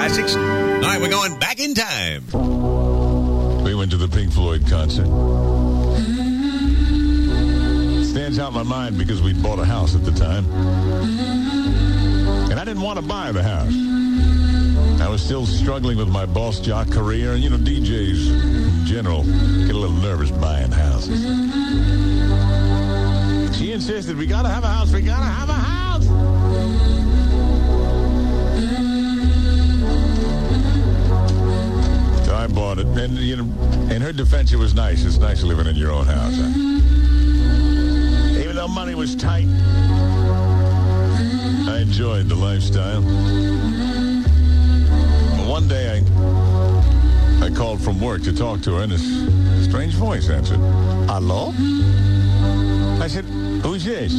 classics. All right, we're going back in time. We went to the Pink Floyd concert. Stands out in my mind because we'd bought a house at the time. And I didn't want to buy the house. I was still struggling with my boss jock career. And, DJs in general get a little nervous buying houses. She insisted, we got to have a house. We got to have a house. So I bought it. And, in her defense, it was nice. It's nice living in your own house. Even though money was tight, I enjoyed the lifestyle. One day, I called from work to talk to her, and this strange voice answered. Hello? I said, who's this?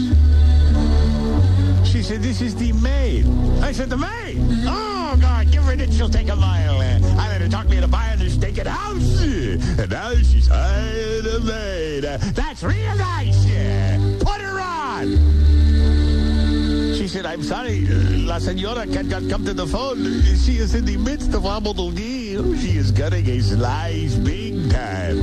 She said, this is the maid. I said, the maid? Oh, God, give her it. She'll take a mile. I let her talk me into buying this naked house. And now she's hired a maid. That's real nice. Put her on. She said, I'm sorry, La Senora cannot come to the phone. She is in the midst of Amadou. She is cutting a slice big time.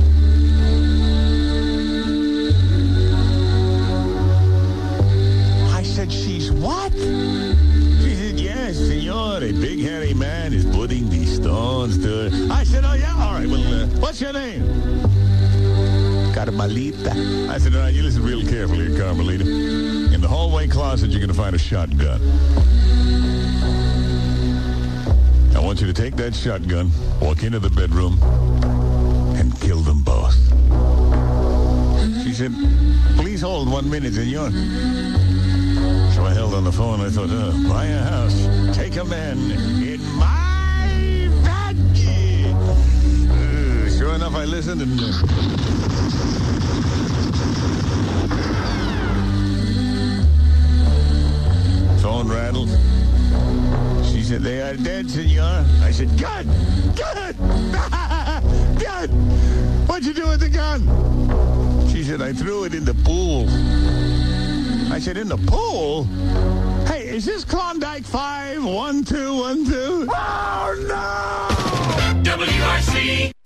I said, she's what? She said, yes, senor, a big hairy man is putting these stones to her. I said, oh, yeah, all right, well, what's your name? Carmelita. I said, all right, you listen real carefully, Carmelita. In the hallway closet, you're going to find a shotgun. I want you to take that shotgun, walk into the bedroom, and kill them both. She said, please hold 1 minute, senor. So I held on the phone. I thought, buy a house, take a man in my bed. Sure enough, I listened and... phone rattled. She said, they are dead, senor. I said, good. Good. Good. What'd you do with the gun? She said, I threw it in the pool. I said, in the pool? Hey, is this Klondike 5? 1, 2, 1, 2? Oh, no! WRC!